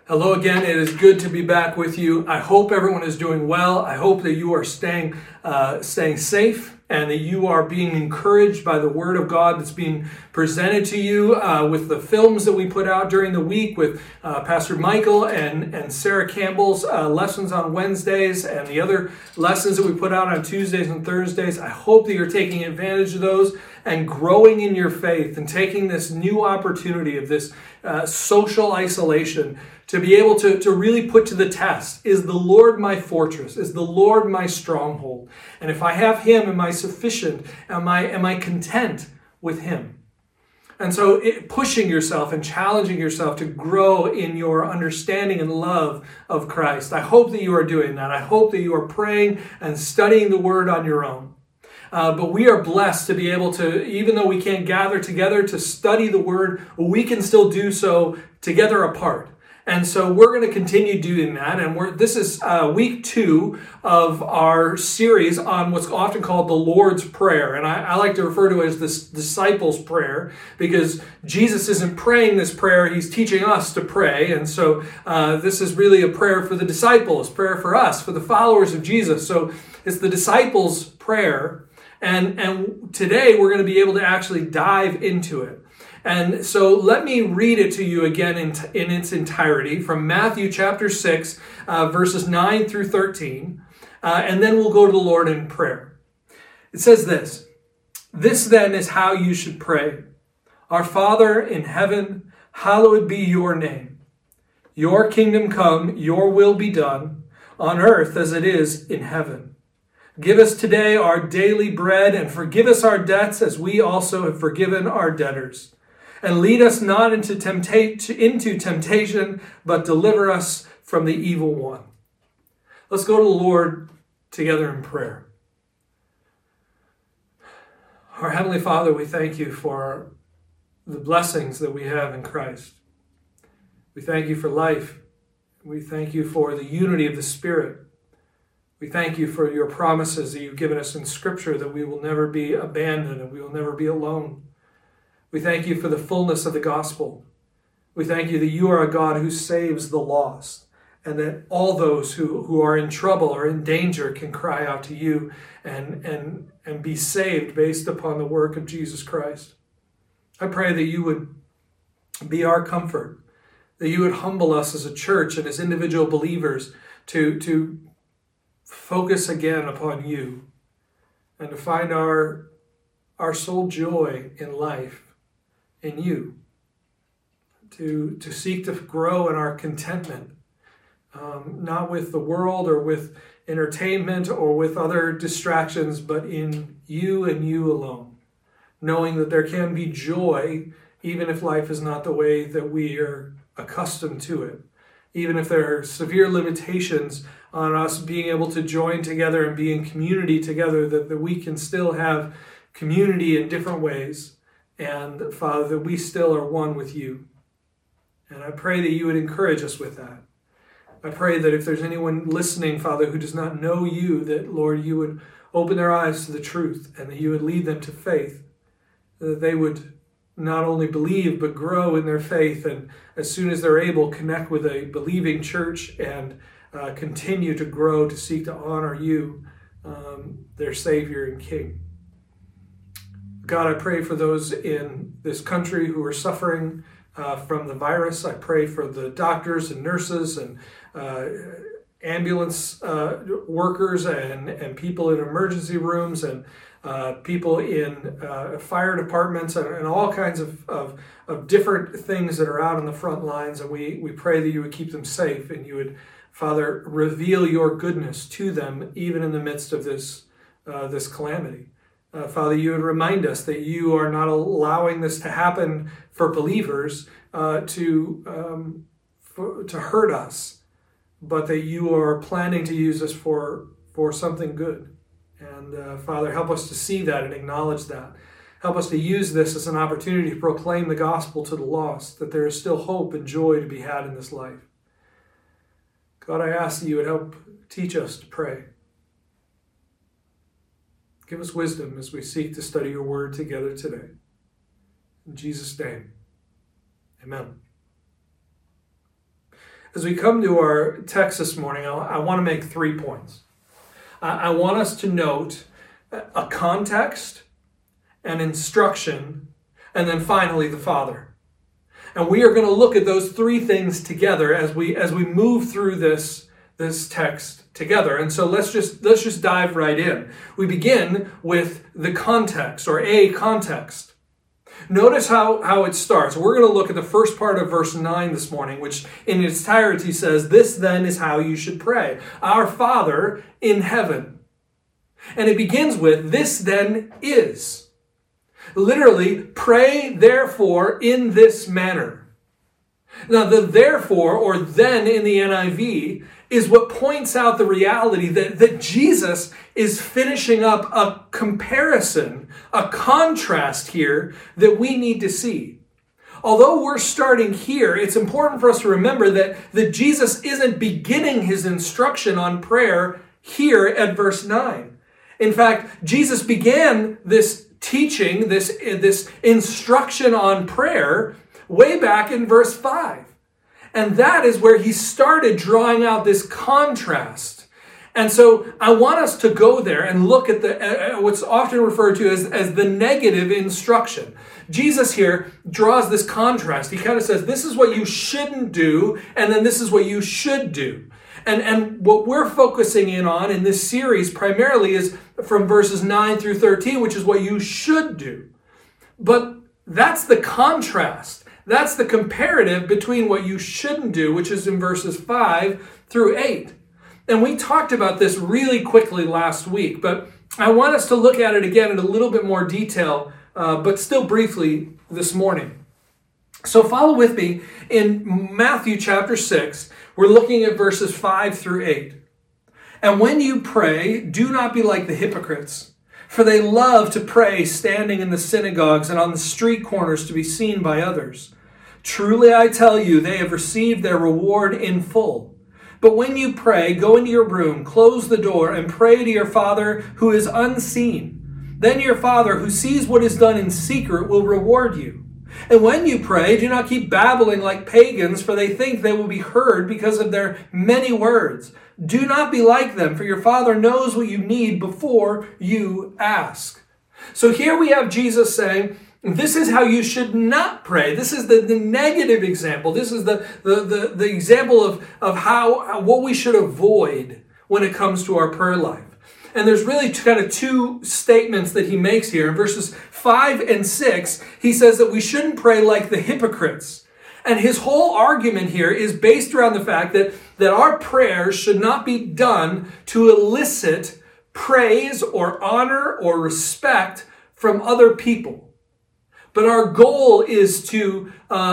Hello again. It is good to be back with you. I hope everyone is doing well. I hope that you are staying safe and that you are being encouraged by the Word of God that's being presented to you with the films that we put out during the week with Pastor Michael and Sarah Campbell's lessons on Wednesdays and the other lessons that we put out on Tuesdays and Thursdays. I hope that you're taking advantage of those and growing in your faith and taking this new opportunity of this social isolation to be able to really put to the test, is the Lord my fortress? Is the Lord my stronghold? And if I have Him, am I sufficient? Am I content with Him? And so pushing yourself and challenging yourself to grow in your understanding and love of Christ. I hope that you are doing that. I hope that you are praying and studying the Word on your own. But we are blessed to be able to, even though we can't gather together to study the Word, we can still do so together apart. And so we're going to continue doing that. And this is week 2 of our series on what's often called the Lord's Prayer. And I like to refer to it as this disciples' prayer because Jesus isn't praying this prayer. He's teaching us to pray. And so this is really a prayer for the disciples, prayer for us, for the followers of Jesus. So it's the disciples' prayer. And today we're going to be able to actually dive into it. And so let me read it to you again in its entirety from Matthew chapter 6, verses 9 through 13. And then we'll go to the Lord in prayer. It says this: "This then is how you should pray. Our Father in heaven, hallowed be your name. Your kingdom come, your will be done, on earth as it is in heaven. Give us today our daily bread, and forgive us our debts as we also have forgiven our debtors. And lead us not into temptation, but deliver us from the evil one." Let's go to the Lord together in prayer. Our Heavenly Father, we thank you for the blessings that we have in Christ. We thank you for life. We thank you for the unity of the Spirit. We thank you for your promises that you've given us in Scripture that we will never be abandoned and we will never be alone. We thank you for the fullness of the gospel. We thank you that you are a God who saves the lost and that all those who are in trouble or in danger can cry out to you and be saved based upon the work of Jesus Christ. I pray that you would be our comfort, that you would humble us as a church and as individual believers to focus again upon you and to find our sole joy in life in you, to seek to grow in our contentment, not with the world or with entertainment or with other distractions, but in you and you alone, knowing that there can be joy even if life is not the way that we are accustomed to it, even if there are severe limitations on us being able to join together and be in community together, that we can still have community in different ways. And Father, that we still are one with you. And I pray that you would encourage us with that. I pray that if there's anyone listening, Father, who does not know you, that, Lord, you would open their eyes to the truth and that you would lead them to faith, that they would not only believe but grow in their faith, and as soon as they're able, connect with a believing church and continue to grow to seek to honor you, their Savior and King. God, I pray for those in this country who are suffering from the virus. I pray for the doctors and nurses and ambulance workers and people in emergency rooms and people in fire departments and all kinds of different things that are out on the front lines. And we pray that you would keep them safe and you would, Father, reveal your goodness to them even in the midst of this calamity. Father, you would remind us that you are not allowing this to happen for believers to hurt us, but that you are planning to use us for something good. And Father, help us to see that and acknowledge that. Help us to use this as an opportunity to proclaim the gospel to the lost, that there is still hope and joy to be had in this life. God, I ask that you would help teach us to pray. Give us wisdom as we seek to study your word together today. In Jesus' name, amen. As we come to our text this morning, I want to make 3 points. I want us to note a context, an instruction, and then finally the Father. And we are going to look at those 3 things together as we move through this text together. And so let's just dive right in. We begin with the context, or a context. Notice how it starts. We're going to look at the first part of verse 9 this morning, which in its entirety says, "This then is how you should pray. Our Father in heaven." And it begins with, "This then is." Literally, "Pray therefore in this manner." Now, the therefore, or then in the NIV, is what points out the reality that Jesus is finishing up a comparison, a contrast here that we need to see. Although we're starting here, it's important for us to remember that Jesus isn't beginning his instruction on prayer here at verse 9. In fact, Jesus began this teaching, this instruction on prayer way back in verse 5. And that is where he started drawing out this contrast. And so I want us to go there and look at what's often referred to as the negative instruction. Jesus here draws this contrast. He kind of says, this is what you shouldn't do, and then this is what you should do. And what we're focusing in on in this series primarily is from verses 9 through 13, which is what you should do. But that's the contrast. That's the comparative between what you shouldn't do, which is in verses 5 through 8. And we talked about this really quickly last week, but I want us to look at it again in a little bit more detail, but still briefly this morning. So follow with me in Matthew chapter 6. We're looking at verses 5 through 8. "And when you pray, do not be like the hypocrites, for they love to pray standing in the synagogues and on the street corners to be seen by others. Truly I tell you, they have received their reward in full. But when you pray, go into your room, close the door, and pray to your Father who is unseen. Then your Father who sees what is done in secret will reward you. And when you pray, do not keep babbling like pagans, for they think they will be heard because of their many words. Do not be like them, for your Father knows what you need before you ask." So here we have Jesus saying, this is how you should not pray. This is the negative example. This is the example of what we should avoid when it comes to our prayer life. And there's really kind of 2 statements that he makes here. In verses 5 and 6, he says that we shouldn't pray like the hypocrites. And his whole argument here is based around the fact that our prayers should not be done to elicit praise or honor or respect from other people. But our goal is to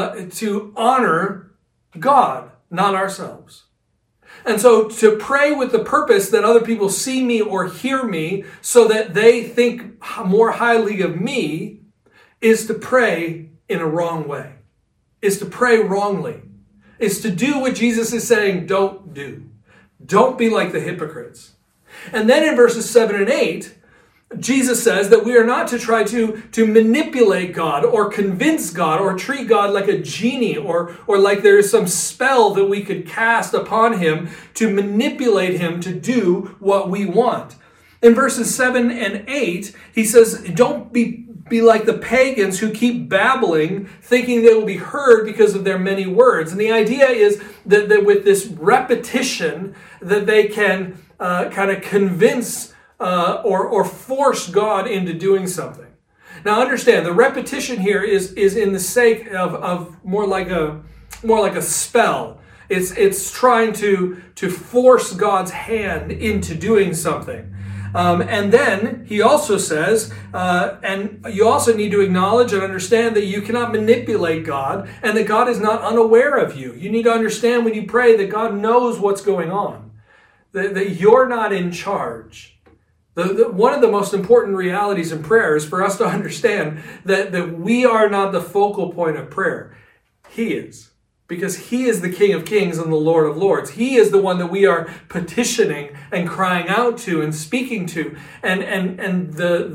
honor God, not ourselves. And so to pray with the purpose that other people see me or hear me so that they think more highly of me is to pray in a wrong way, is to pray wrongly, is to do what Jesus is saying don't do. Don't be like the hypocrites. And then in verses 7 and 8, Jesus says that we are not to try to manipulate God or convince God or treat God like a genie or like there is some spell that we could cast upon him to manipulate him to do what we want. In verses 7 and 8, he says, don't be like the pagans who keep babbling, thinking they will be heard because of their many words. And the idea is that with this repetition, that they can kind of convince or force God into doing something. Now understand, the repetition here is in the sake of more like a spell. It's trying to force God's hand into doing something. And then he also says, and you also need to acknowledge and understand that you cannot manipulate God and that God is not unaware of you. You need to understand when you pray that God knows what's going on, that you're not in charge. One of the most important realities in prayer is for us to understand that we are not the focal point of prayer. He is. Because he is the King of Kings and the Lord of Lords. He is the one that we are petitioning and crying out to and speaking to. And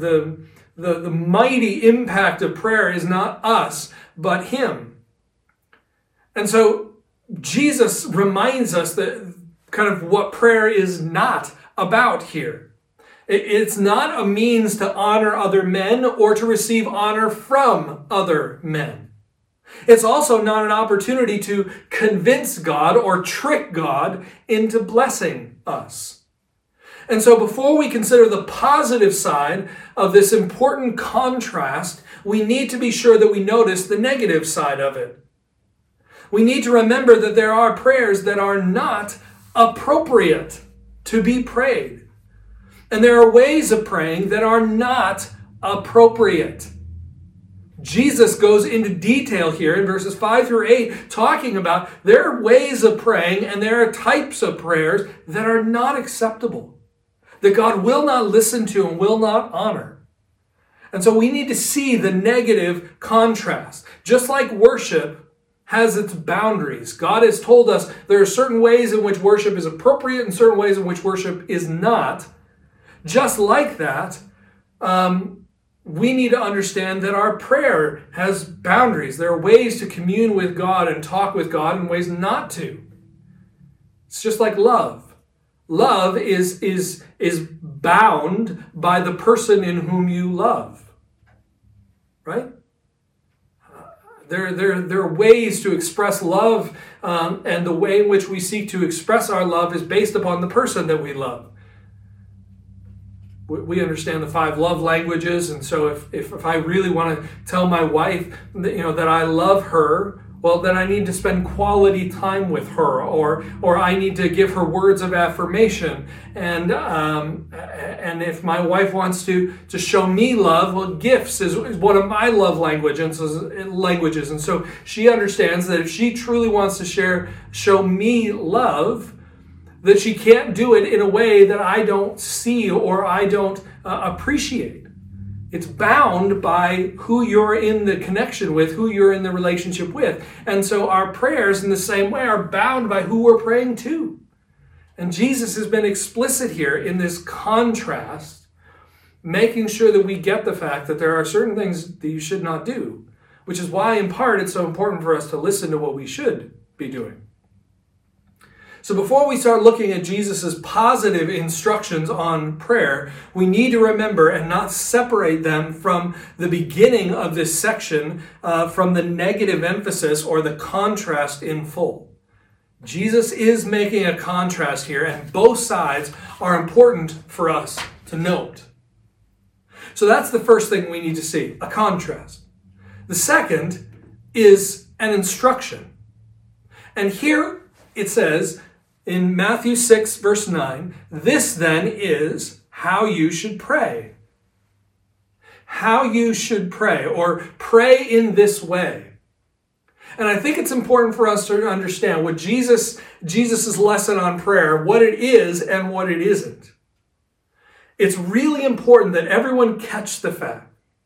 the mighty impact of prayer is not us, but him. And so Jesus reminds us that kind of what prayer is not about here. It's not a means to honor other men or to receive honor from other men. It's also not an opportunity to convince God or trick God into blessing us. And so before we consider the positive side of this important contrast, we need to be sure that we notice the negative side of it. We need to remember that there are prayers that are not appropriate to be prayed. And there are ways of praying that are not appropriate. Jesus goes into detail here in verses 5 through 8, talking about there are ways of praying and there are types of prayers that are not acceptable, that God will not listen to and will not honor. And so we need to see the negative contrast. Just like worship has its boundaries. God has told us there are certain ways in which worship is appropriate and certain ways in which worship is not. Just like that, we need to understand that our prayer has boundaries. There are ways to commune with God and talk with God and ways not to. It's just like love. Love is bound by the person in whom you love. Right? There are ways to express love, and the way in which we seek to express our love is based upon the person that we love. We understand the 5 love languages, and so if I really want to tell my wife that I love her, well, then I need to spend quality time with her, or I need to give her words of affirmation. And if my wife wants to show me love, well, gifts is one of my love languages. And so she understands that if she truly wants to show me love, that she can't do it in a way that I don't see or I don't appreciate. It's bound by who you're in the connection with, who you're in the relationship with. And so our prayers in the same way are bound by who we're praying to. And Jesus has been explicit here in this contrast, making sure that we get the fact that there are certain things that you should not do, which is why in part it's so important for us to listen to what we should be doing. So before we start looking at Jesus' positive instructions on prayer, we need to remember and not separate them from the beginning of this section, from the negative emphasis or the contrast in full. Jesus is making a contrast here, and both sides are important for us to note. So that's the first thing we need to see, a contrast. The second is an instruction. And here it says, in Matthew 6, verse 9, this then is how you should pray. How you should pray, or pray in this way. And I think it's important for us to understand what Jesus' lesson on prayer, what it is and what it isn't. It's really important that everyone catch the fact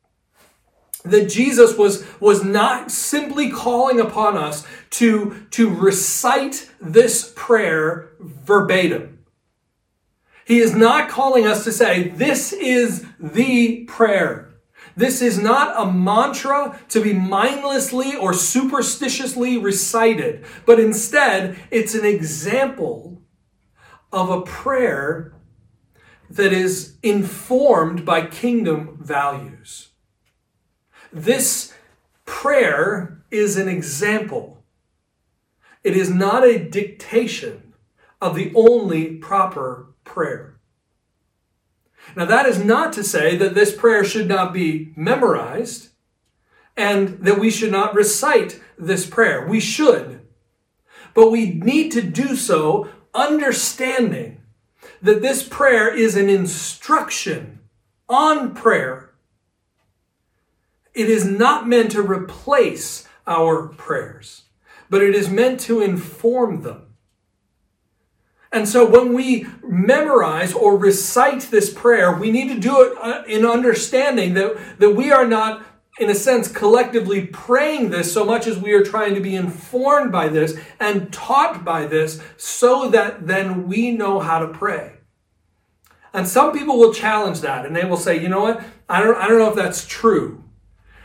that Jesus was not simply calling upon us to recite this prayer verbatim. He is not calling us to say, this is the prayer. This is not a mantra to be mindlessly or superstitiously recited, but instead it's an example of a prayer that is informed by kingdom values. This prayer is an example. It is not a dictation of the only proper prayer. Now, that is not to say that this prayer should not be memorized and that we should not recite this prayer. We should. But we need to do so understanding that this prayer is an instruction on prayer. It is not meant to replace our prayers, but it is meant to inform them. And so when we memorize or recite this prayer, we need to do it in understanding that we are not, in a sense, collectively praying this so much as we are trying to be informed by this and taught by this so that then we know how to pray. And some people will challenge that and they will say, you know what, I don't know if that's true.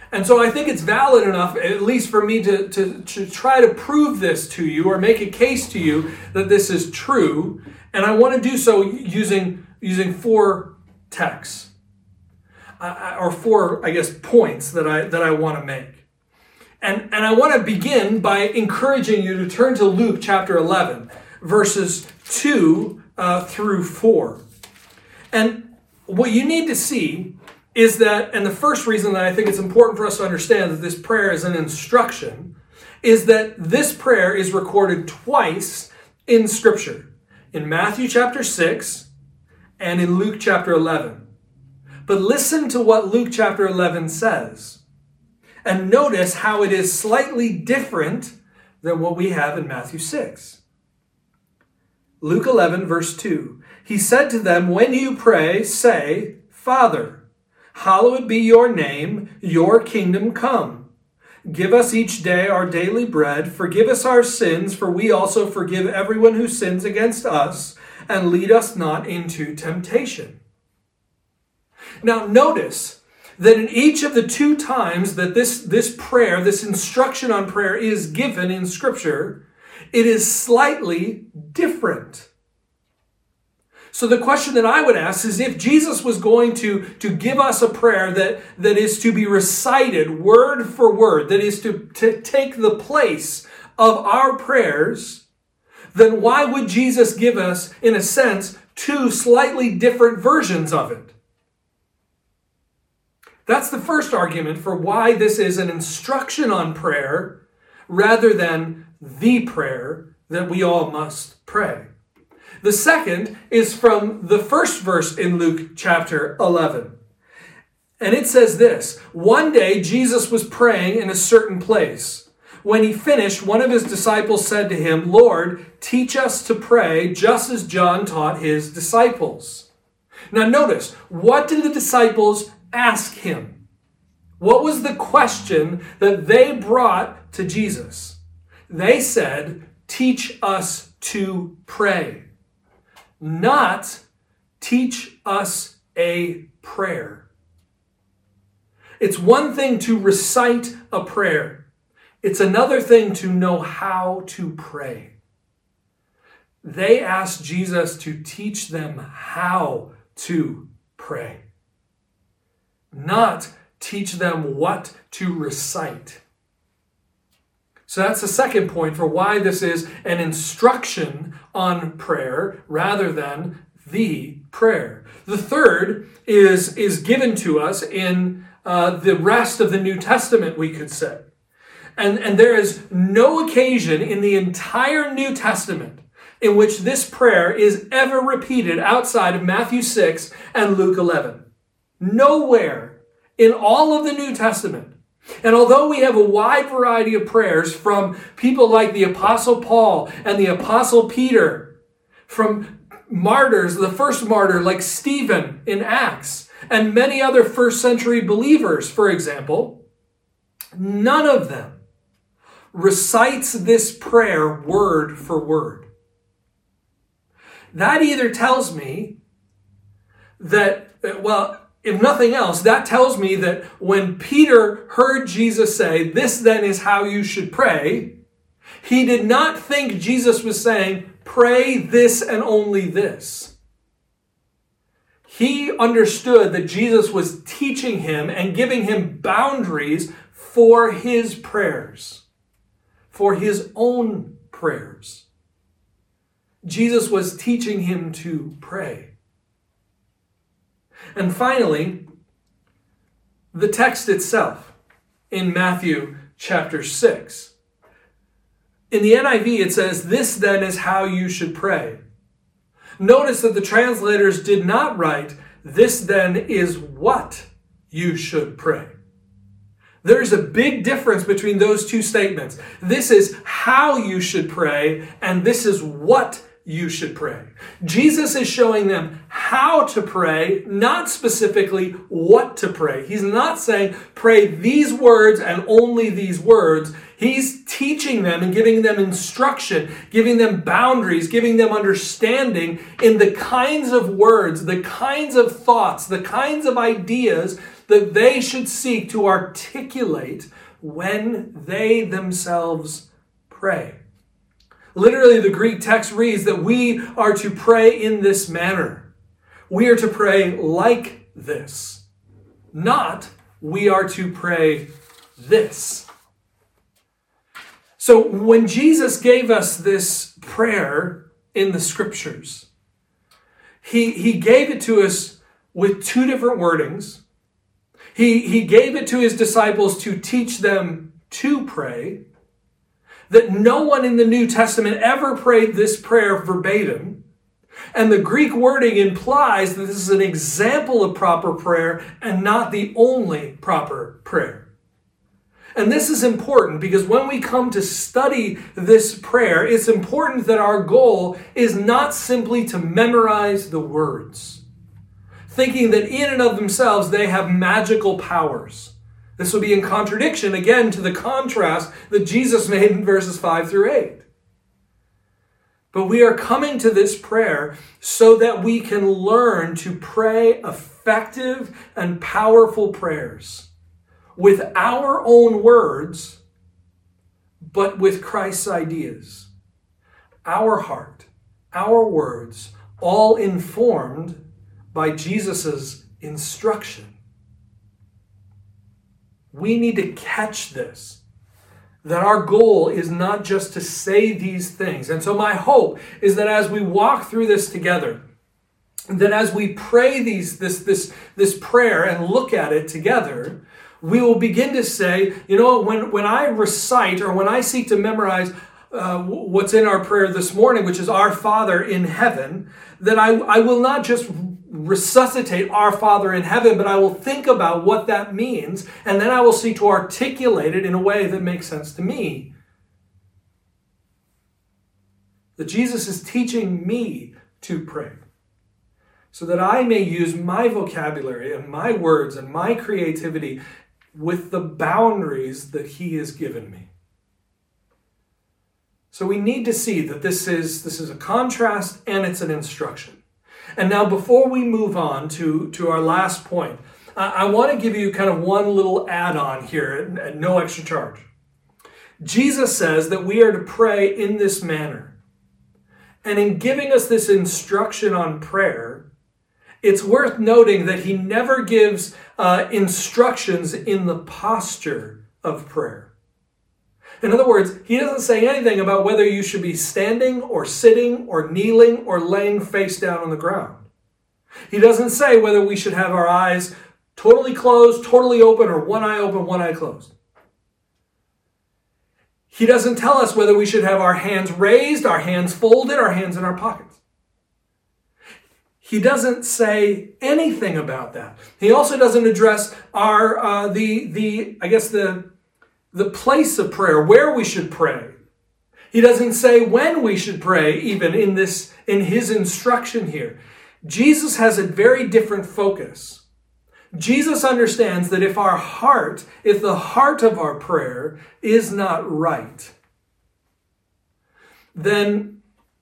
And so I think it's valid enough, at least for me to try to prove this to you or make a case to you that this is true. And I want to do so using 4 texts, or 4, I guess, points that I want to make. And I want to begin by encouraging you to turn to Luke chapter 11, verses 2 through 4. And what you need to see is that, and the first reason that I think it's important for us to understand that this prayer is an instruction, is that this prayer is recorded twice in Scripture. In Matthew chapter 6 and in Luke chapter 11. But listen to what Luke chapter 11 says. And notice how it is slightly different than what we have in Matthew 6. Luke 11 verse 2. He said to them, "When you pray, say, Father, hallowed be your name, your kingdom come. Give us each day our daily bread. Forgive us our sins, for we also forgive everyone who sins against us. And lead us not into temptation." Now notice that in each of the 2 times that this prayer, this instruction on prayer is given in Scripture, it is slightly different. So the question that I would ask is, if Jesus was going to give us a prayer that is to be recited word for word, that is to take the place of our prayers, then why would Jesus give us, in a sense, 2 slightly different versions of it? That's the first argument for why this is an instruction on prayer rather than the prayer that we all must pray. The second is from the first verse in Luke chapter 11. And it says this: "One day Jesus was praying in a certain place. When he finished, one of his disciples said to him, 'Lord, teach us to pray just as John taught his disciples.'" Now notice, what did the disciples ask him? What was the question that they brought to Jesus? They said, "Teach us to pray." Not teach us a prayer. It's one thing to recite a prayer. It's another thing to know how to pray. They asked Jesus to teach them how to pray, not teach them what to recite. So that's the second point for why this is an instruction on prayer rather than the prayer. The third is given to us in the rest of the New Testament, we could say. And there is no occasion in the entire New Testament in which this prayer is ever repeated outside of Matthew 6 and Luke 11. Nowhere in all of the New Testament. And although we have a wide variety of prayers from people like the Apostle Paul and the Apostle Peter, from martyrs, the first martyr like Stephen in Acts, and many other first century believers, for example, none of them recites this prayer word for word. That either tells me that, well, if nothing else, that tells me that when Peter heard Jesus say, "This then is how you should pray," he did not think Jesus was saying, "Pray this and only this." He understood that Jesus was teaching him and giving him boundaries for his prayers, for his own prayers. Jesus was teaching him to pray. And finally, the text itself in Matthew chapter 6. In the NIV, it says, "This then is how you should pray." Notice that the translators did not write, "This then is what you should pray." There's a big difference between those two statements. This is how you should pray, and this is what you should pray. Jesus is showing them how to pray, not specifically what to pray. He's not saying pray these words and only these words. He's teaching them and giving them instruction, giving them boundaries, giving them understanding in the kinds of words, the kinds of thoughts, the kinds of ideas that they should seek to articulate when they themselves pray. Literally, the Greek text reads that we are to pray in this manner. We are to pray like this. Not, we are to pray this. So when Jesus gave us this prayer in the scriptures, he gave it to us with two different wordings. He gave it to his disciples to teach them to pray, that no one in the New Testament ever prayed this prayer verbatim. And the Greek wording implies that this is an example of proper prayer and not the only proper prayer. And this is important because when we come to study this prayer, it's important that our goal is not simply to memorize the words, thinking that in and of themselves they have magical powers. This will be in contradiction, again, to the contrast that Jesus made in verses 5 through 8. But we are coming to this prayer so that we can learn to pray effective and powerful prayers with our own words, but with Christ's ideas. Our heart, our words, all informed by Jesus' instruction. We need to catch this, that our goal is not just to say these things. And so my hope is that as we walk through this together, that as we pray this prayer and look at it together, we will begin to say, when I recite or when I seek to memorize what's in our prayer this morning, which is Our Father in heaven, that I will not just resuscitate Our Father in heaven, but I will think about what that means, and then I will seek to articulate it in a way that makes sense to me. That Jesus is teaching me to pray, so that I may use my vocabulary and my words and my creativity with the boundaries that He has given me. So we need to see that this is a contrast and it's an instruction. And now before we move on to our last point, I want to give you kind of one little add-on here at no extra charge. Jesus says that we are to pray in this manner. And in giving us this instruction on prayer, it's worth noting that He never gives instructions in the posture of prayer. In other words, He doesn't say anything about whether you should be standing or sitting or kneeling or laying face down on the ground. He doesn't say whether we should have our eyes totally closed, totally open, or one eye open, one eye closed. He doesn't tell us whether we should have our hands raised, our hands folded, our hands in our pockets. He doesn't say anything about that. He also doesn't address the place of prayer, where we should pray. He doesn't say when we should pray, even in His instruction here. Jesus has a very different focus. Jesus understands that if the heart of our prayer is not right, then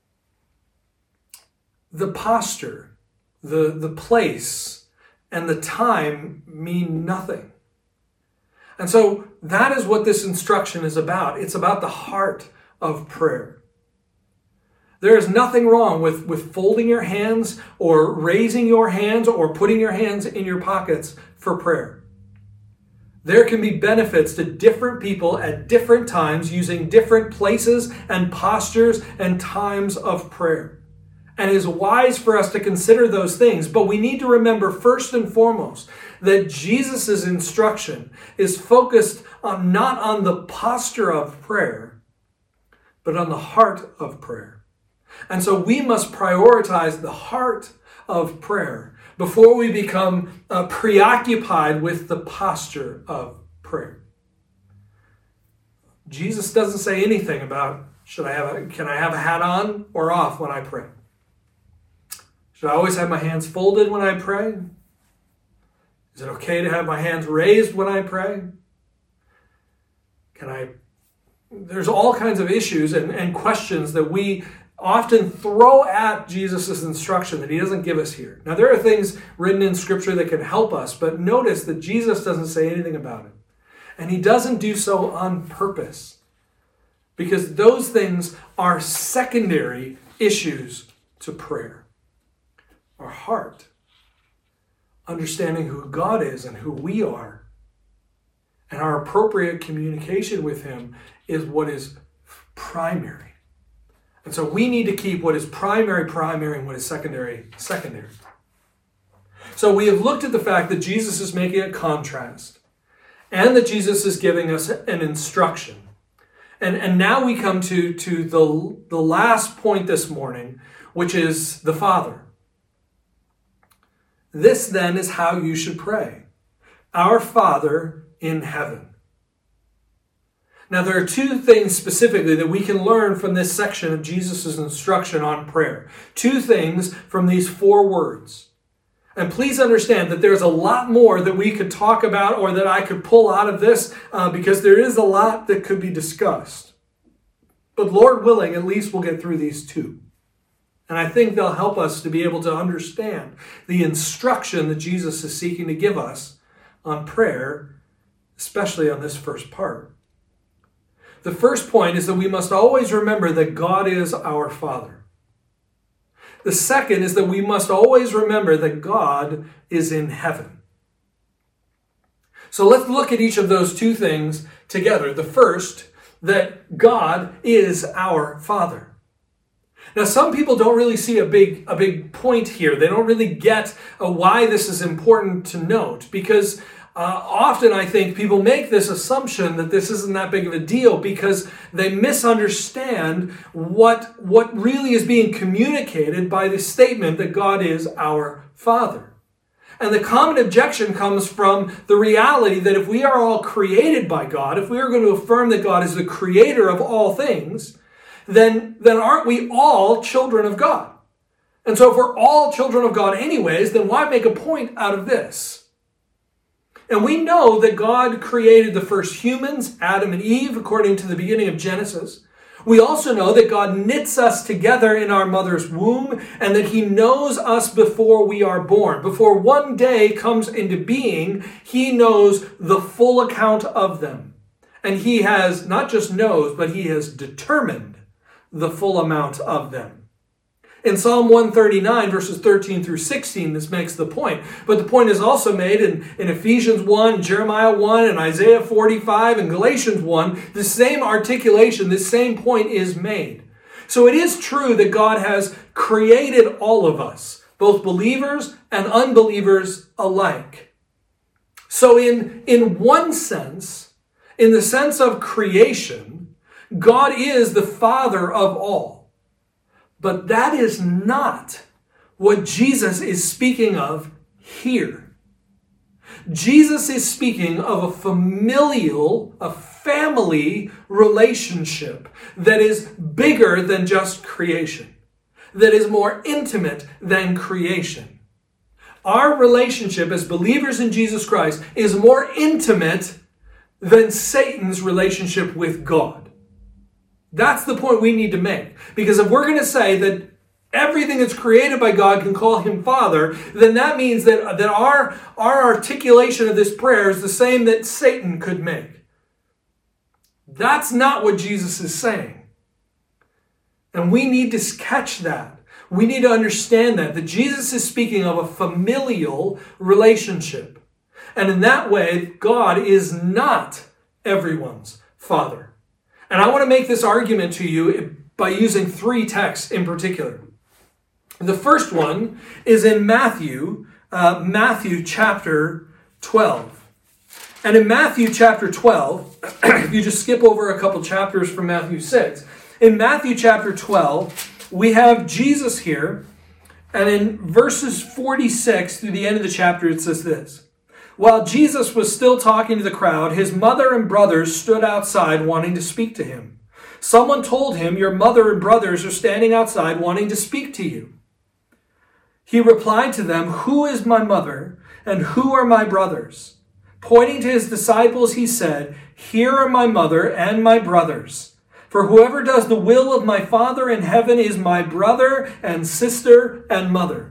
the posture, the place, and the time mean nothing. And so that is what this instruction is about. It's about the heart of prayer. There is nothing wrong with folding your hands or raising your hands or putting your hands in your pockets for prayer. There can be benefits to different people at different times using different places and postures and times of prayer. And it is wise for us to consider those things. But we need to remember first and foremost that Jesus' instruction is focused not on the posture of prayer, but on the heart of prayer. And so we must prioritize the heart of prayer before we become preoccupied with the posture of prayer. Jesus doesn't say anything about Can I have a hat on or off when I pray? Should I always have my hands folded when I pray? Is it okay to have my hands raised when I pray? There's all kinds of issues and questions that we often throw at Jesus' instruction that he doesn't give us here. Now, there are things written in Scripture that can help us, but notice that Jesus doesn't say anything about it. And he doesn't do so on purpose, because those things are secondary issues to prayer. Our heart, understanding who God is and who we are, and our appropriate communication with him is what is primary. And so we need to keep what is primary, and what is secondary. So we have looked at the fact that Jesus is making a contrast and that Jesus is giving us an instruction. And now we come to the last point this morning, which is the Father. This then is how you should pray. Our Father in heaven. Now, there are two things specifically that we can learn from this section of Jesus' instruction on prayer. Two things from these 4 words. And please understand that there's a lot more that we could talk about or that I could pull out of this because there is a lot that could be discussed. But Lord willing, at least we'll get through these 2. And I think they'll help us to be able to understand the instruction that Jesus is seeking to give us on prayer, especially on this first part. The first point is that we must always remember that God is our Father. The second is that we must always remember that God is in heaven. So let's look at each of those 2 things together. The first, that God is our Father. Now, some people don't really see a big point here. They don't really get why this is important to note, because often I think people make this assumption that this isn't that big of a deal because they misunderstand what really is being communicated by the statement that God is our Father. And the common objection comes from the reality that if we are all created by God, if we are going to affirm that God is the creator of all things, then aren't we all children of God? And so if we're all children of God anyways, then why make a point out of this? And we know that God created the first humans, Adam and Eve, according to the beginning of Genesis. We also know that God knits us together in our mother's womb and that he knows us before we are born. Before one day comes into being, he knows the full account of them. And he has not just knows, but he has determined the full amount of them. In Psalm 139, verses 13 through 16, this makes the point. But the point is also made in Ephesians 1, Jeremiah 1, and Isaiah 45, and Galatians 1. The same articulation, this same point is made. So it is true that God has created all of us, both believers and unbelievers alike. So in one sense, in the sense of creation, God is the Father of all. But that is not what Jesus is speaking of here. Jesus is speaking of a family relationship that is bigger than just creation, that is more intimate than creation. Our relationship as believers in Jesus Christ is more intimate than Satan's relationship with God. That's the point we need to make. Because if we're going to say that everything that's created by God can call him Father, then that means that our articulation of this prayer is the same that Satan could make. That's not what Jesus is saying. And we need to catch that. We need to understand that Jesus is speaking of a familial relationship. And in that way, God is not everyone's Father. And I want to make this argument to you by using 3 texts in particular. The first one is in Matthew chapter 12. And in Matthew chapter 12, if you just skip over a couple chapters from Matthew 6, in Matthew chapter 12, we have Jesus here. And in verses 46 through the end of the chapter, it says this. While Jesus was still talking to the crowd, his mother and brothers stood outside wanting to speak to him. Someone told him, your mother and brothers are standing outside wanting to speak to you. He replied to them, who is my mother and who are my brothers? Pointing to his disciples, he said, here are my mother and my brothers. For whoever does the will of my Father in heaven is my brother and sister and mother.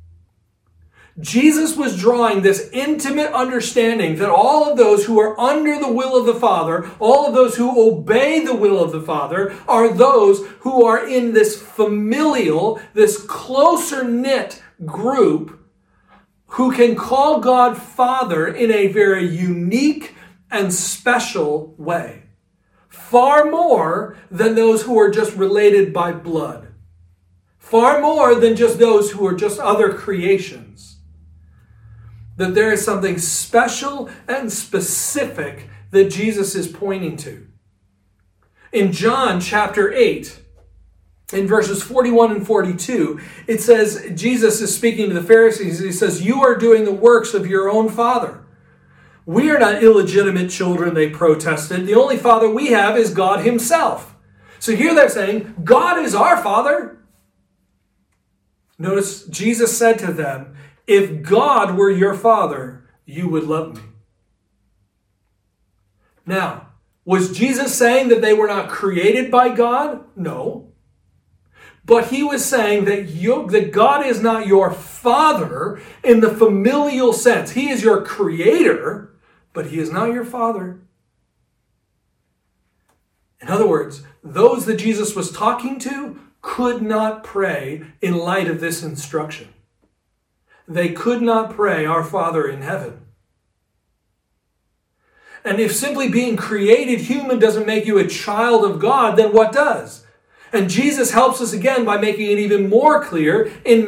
Jesus was drawing this intimate understanding that all of those who are under the will of the Father, all of those who obey the will of the Father, are those who are in this familial, this closer knit group who can call God Father in a very unique and special way. Far more than those who are just related by blood. Far more than just those who are just other creations. That there is something special and specific that Jesus is pointing to. In John chapter 8, in verses 41 and 42, it says, Jesus is speaking to the Pharisees. He says, you are doing the works of your own father. We are not illegitimate children, they protested. The only father we have is God himself. So here they're saying, God is our father. Notice Jesus said to them, if God were your father, you would love me. Now, was Jesus saying that they were not created by God? No. But he was saying that God is not your father in the familial sense. He is your creator, but he is not your father. In other words, those that Jesus was talking to could not pray in light of this instruction. They could not pray, our Father in heaven. And if simply being created human doesn't make you a child of God, then what does? And Jesus helps us again by making it even more clear in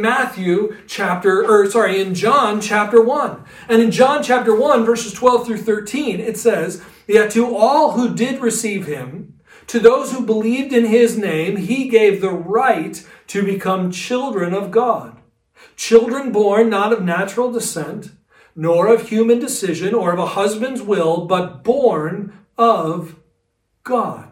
in John chapter 1. And in John chapter 1, verses 12 through 13, it says, yet to all who did receive him, to those who believed in his name, he gave the right to become children of God. Children born not of natural descent, nor of human decision, or of a husband's will, but born of God.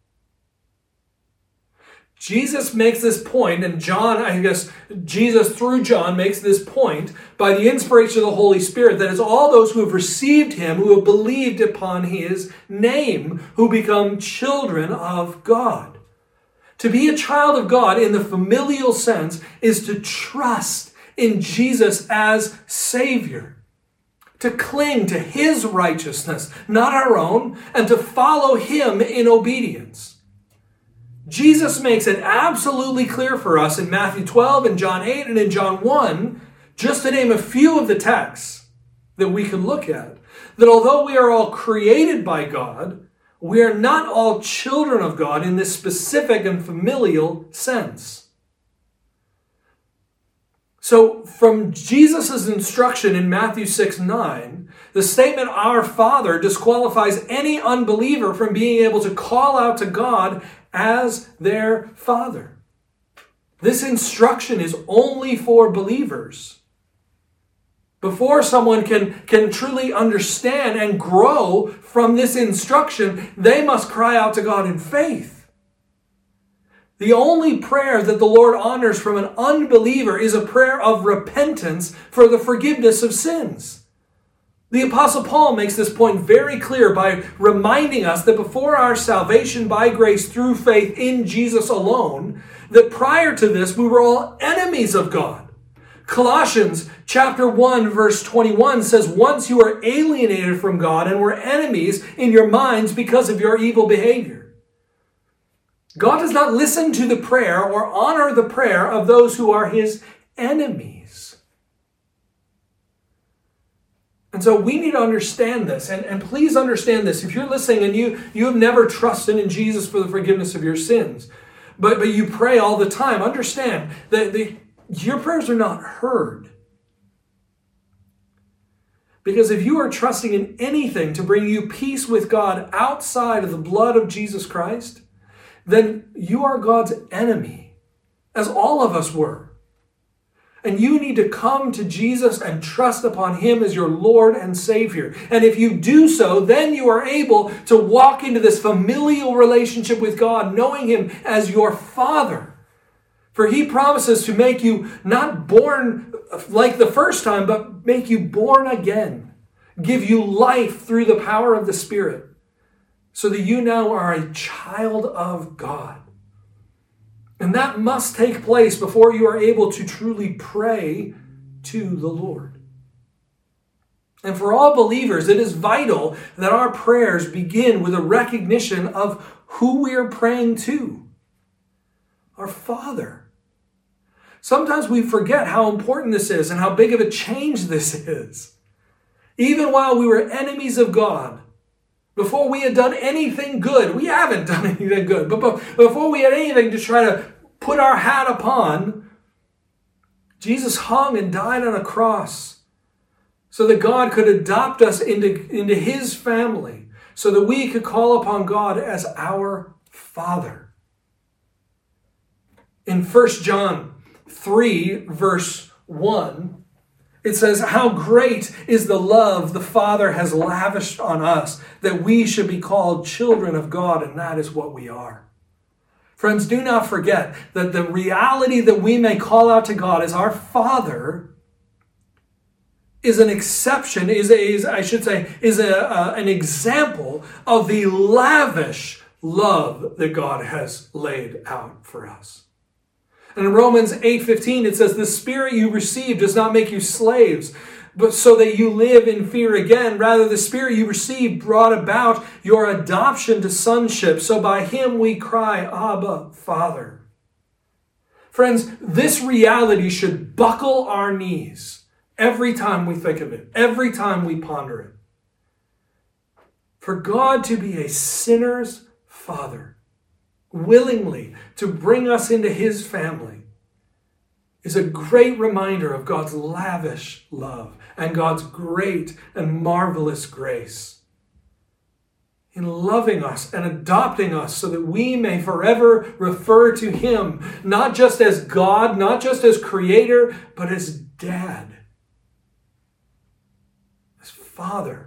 Jesus makes this point, and Jesus through John makes this point by the inspiration of the Holy Spirit, that it's all those who have received him, who have believed upon his name, who become children of God. To be a child of God in the familial sense is to trust in Jesus as Savior. To cling to his righteousness, not our own, and to follow him in obedience. Jesus makes it absolutely clear for us in Matthew 12 and John 8 and in John 1, just to name a few of the texts that we can look at, that although we are all created by God, we are not all children of God in this specific and familial sense. So from Jesus' instruction in Matthew 6:9, the statement, our Father, disqualifies any unbeliever from being able to call out to God as their Father. This instruction is only for believers. Before someone can truly understand and grow from this instruction, they must cry out to God in faith. The only prayer that the Lord honors from an unbeliever is a prayer of repentance for the forgiveness of sins. The Apostle Paul makes this point very clear by reminding us that before our salvation by grace through faith in Jesus alone, that prior to this we were all enemies of God. Colossians chapter 1 verse 21 says, once you were alienated from God and were enemies in your minds because of your evil behavior. God does not listen to the prayer or honor the prayer of those who are his enemies. And so we need to understand this. And please understand this. If you're listening and you have never trusted in Jesus for the forgiveness of your sins, but you pray all the time, understand that your prayers are not heard. Because if you are trusting in anything to bring you peace with God outside of the blood of Jesus Christ, then you are God's enemy, as all of us were. And you need to come to Jesus and trust upon him as your Lord and Savior. And if you do so, then you are able to walk into this familial relationship with God, knowing him as your Father. For he promises to make you not born like the first time, but make you born again. Give you life through the power of the Spirit, so that you now are a child of God. And that must take place before you are able to truly pray to the Lord. And for all believers, it is vital that our prayers begin with a recognition of who we are praying to. Our Father. Sometimes we forget how important this is and how big of a change this is. Even while we were enemies of God, before we had done anything good, we haven't done anything good, but before we had anything to try to put our hat upon, Jesus hung and died on a cross so that God could adopt us into his family, so that we could call upon God as our Father. In 1 John 3, verse 1, it says, "How great is the love the Father has lavished on us, that we should be called children of God, and that is what we are." Friends, do not forget that the reality that we may call out to God as our Father is an exception, is an example of the lavish love that God has laid out for us. And in Romans 8:15, it says, "The Spirit you received does not make you slaves, but so that you live in fear again. Rather, the Spirit you received brought about your adoption to sonship. So by him we cry, Abba, Father." Friends, this reality should buckle our knees every time we think of it, every time we ponder it. For God to be a sinner's Father, willingly to bring us into his family, is a great reminder of God's lavish love and God's great and marvelous grace in loving us and adopting us so that we may forever refer to him, not just as God, not just as Creator, but as Dad, as Father.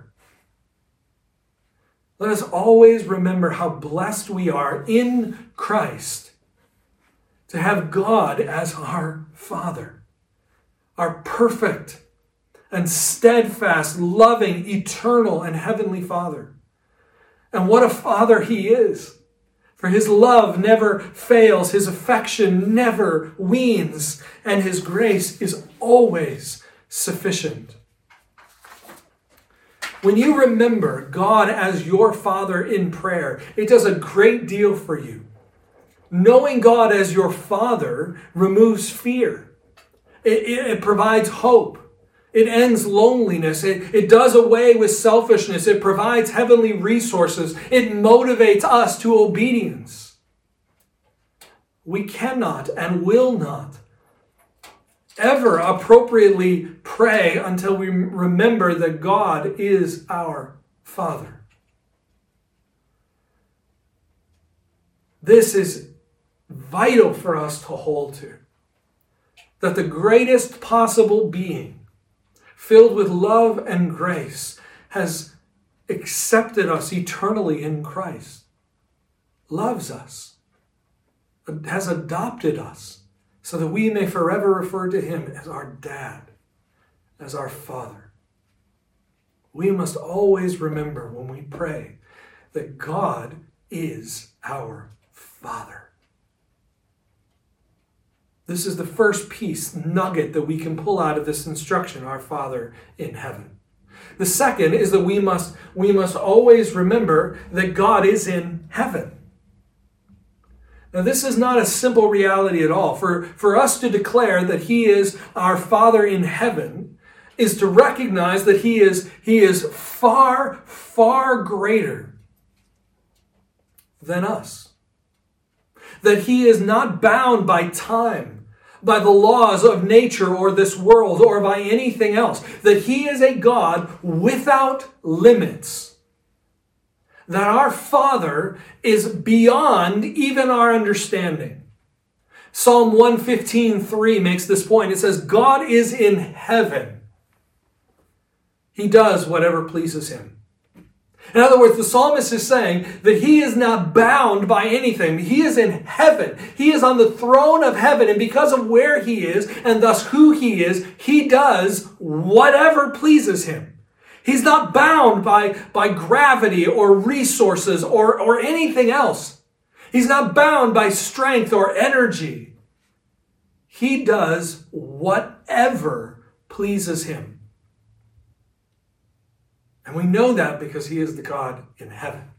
Let us always remember how blessed we are in Christ to have God as our Father, our perfect and steadfast, loving, eternal, and heavenly Father. And what a Father he is! For his love never fails, his affection never weans, and his grace is always sufficient. When you remember God as your Father in prayer, it does a great deal for you. Knowing God as your Father removes fear. It provides hope. It ends loneliness. It does away with selfishness. It provides heavenly resources. It motivates us to obedience. We cannot and will not ever appropriately pray until we remember that God is our Father. This is vital for us to hold to. That the greatest possible being, filled with love and grace, has accepted us eternally in Christ, loves us, has adopted us, so that we may forever refer to him as our Dad, as our Father. We must always remember when we pray that God is our Father. This is the first piece, nugget, that we can pull out of this instruction, our Father in heaven. The second is that we must always remember that God is in heaven. Now, this is not a simple reality at all. For us to declare that he is our Father in heaven is to recognize that he is far, far greater than us. That he is not bound by time, by the laws of nature or this world or by anything else. That he is a God without limits. That our Father is beyond even our understanding. Psalm 115:3 makes this point. It says, God is in heaven. He does whatever pleases him. In other words, the psalmist is saying that he is not bound by anything. He is in heaven. He is on the throne of heaven. And because of where he is, and thus who he is, he does whatever pleases him. He's not bound by gravity or resources or anything else. He's not bound by strength or energy. He does whatever pleases him. And we know that because he is the God in heaven.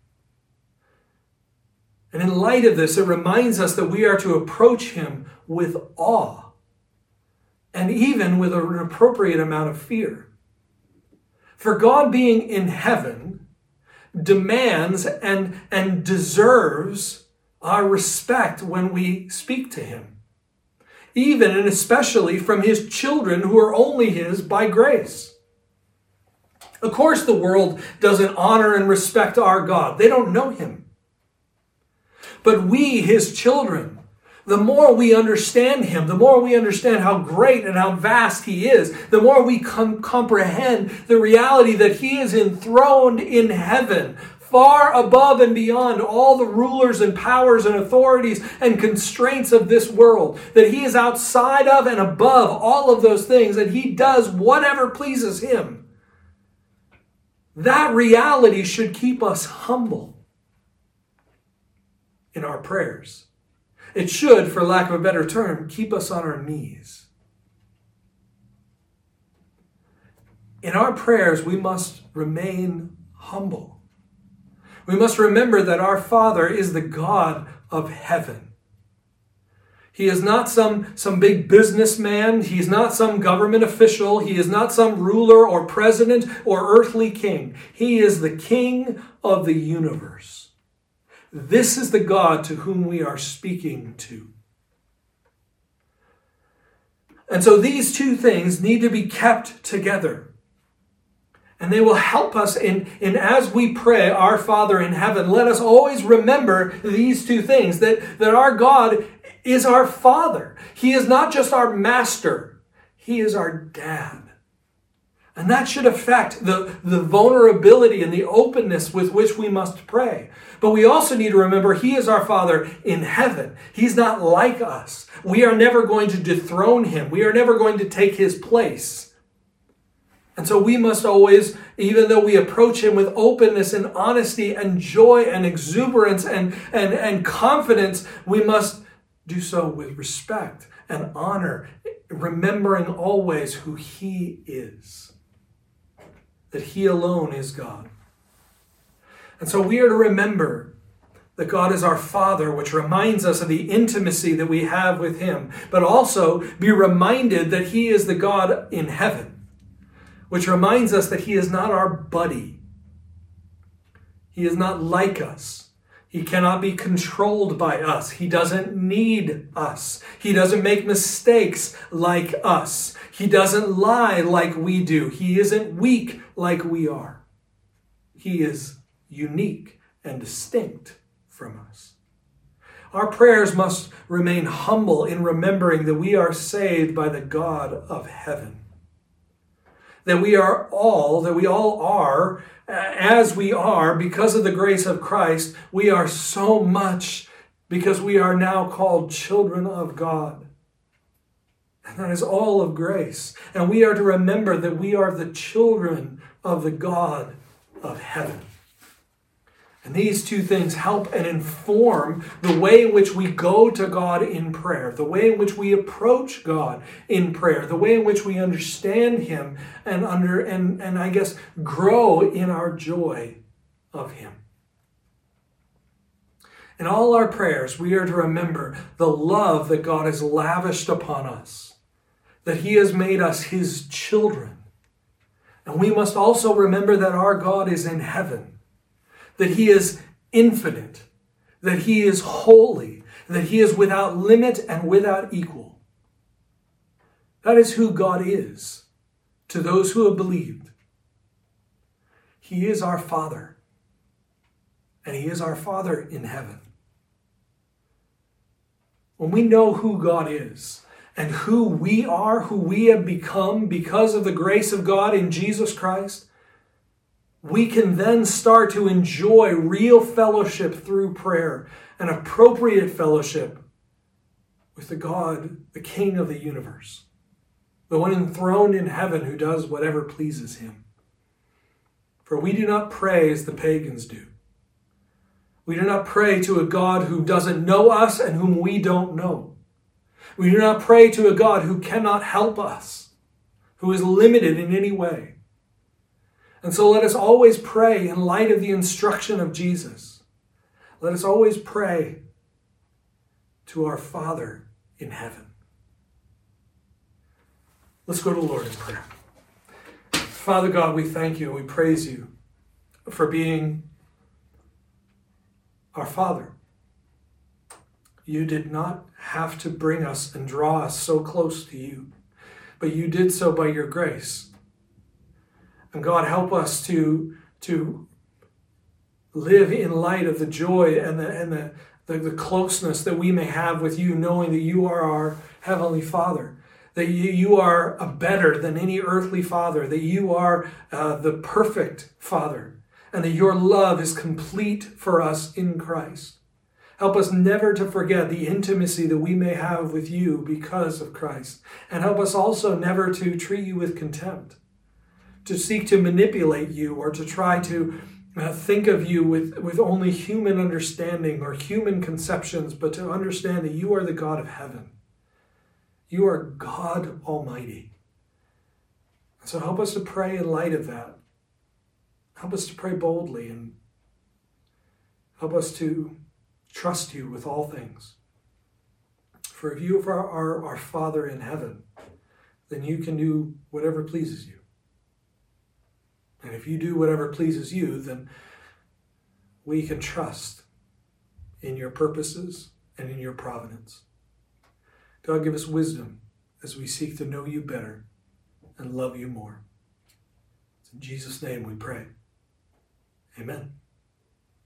And in light of this, it reminds us that we are to approach him with awe and even with an appropriate amount of fear. For God being in heaven demands and deserves our respect when we speak to him, even and especially from his children who are only his by grace. Of course, the world doesn't honor and respect our God. They don't know him. But we, his children, the more we understand him, the more we understand how great and how vast he is, the more we comprehend the reality that he is enthroned in heaven, far above and beyond all the rulers and powers and authorities and constraints of this world, that he is outside of and above all of those things, and he does whatever pleases him. That reality should keep us humble in our prayers. It should, for lack of a better term, keep us on our knees. In our prayers, we must remain humble. We must remember that our Father is the God of heaven. He is not some big businessman. He is not some government official. He is not some ruler or president or earthly king. He is the King of the universe. This is the God to whom we are speaking to. And so these two things need to be kept together. And they will help us in as we pray, our Father in heaven, let us always remember these two things, that our God is our Father. He is not just our master. He is our dad. And that should affect the vulnerability and the openness with which we must pray. But we also need to remember he is our Father in heaven. He's not like us. We are never going to dethrone him. We are never going to take his place. And so we must always, even though we approach him with openness and honesty and joy and exuberance and confidence, we must do so with respect and honor, remembering always who he is, that he alone is God. And so we are to remember that God is our Father, which reminds us of the intimacy that we have with him, but also be reminded that he is the God in heaven, which reminds us that he is not our buddy. He is not like us. He cannot be controlled by us. He doesn't need us. He doesn't make mistakes like us. He doesn't lie like we do. He isn't weak like we are. He is unique and distinct from us. Our prayers must remain humble in remembering that we are saved by the God of heaven. That we all are, as we are, because of the grace of Christ, we are so much because we are now called children of God. And that is all of grace. And we are to remember that we are the children of the God of heaven. And these two things help and inform the way in which we go to God in prayer, the way in which we approach God in prayer, the way in which we understand him and I guess grow in our joy of him. In all our prayers, we are to remember the love that God has lavished upon us, that he has made us his children. And we must also remember that our God is in heaven, that he is infinite, that he is holy, that he is without limit and without equal. That is who God is to those who have believed. He is our Father, and he is our Father in heaven. when we know who God is and who we are, who we have become because of the grace of God in Jesus Christ, we can then start to enjoy real fellowship through prayer, an appropriate fellowship with the God, the King of the universe, the one enthroned in heaven who does whatever pleases him. For we do not pray as the pagans do. We do not pray to a God who doesn't know us and whom we don't know. We do not pray to a God who cannot help us, who is limited in any way. And so let us always pray in light of the instruction of Jesus. Let us always pray to our Father in heaven. Let's go to the Lord in prayer. Father God, we thank you and we praise you for being our Father. You did not have to bring us and draw us so close to you, but you did so by your grace. And God, help us to live in light of the joy and the closeness that we may have with you, knowing that you are our Heavenly Father, that you are better than any earthly father, that you are the perfect Father, and that your love is complete for us in Christ. Help us never to forget the intimacy that we may have with you because of Christ. And help us also never to treat you with contempt, to seek to manipulate you or to try to think of you with only human understanding or human conceptions, but to understand that you are the God of heaven. You are God Almighty. So help us to pray in light of that. Help us to pray boldly and help us to trust you with all things. For if you are our Father in heaven, then you can do whatever pleases you. And if you do whatever pleases you, then we can trust in your purposes and in your providence. God, give us wisdom as we seek to know you better and love you more. In Jesus' name we pray. Amen.